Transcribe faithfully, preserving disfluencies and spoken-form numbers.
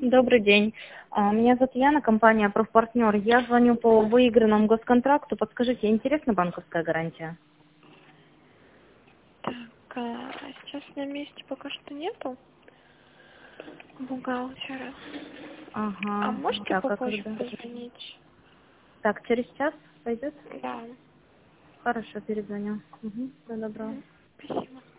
Добрый день. А, Меня зовут Яна, компания «Профпартнер». Я звоню по выигранному госконтракту. Подскажите, интересна банковская гарантия? Так, а, сейчас на месте пока что нету бухгалтера. А Ага. можете Так, а попозже когда? позвонить? Так, через час пойдет? Да. Хорошо, перезвоню. Угу. Всего доброго. Мгм. Спасибо.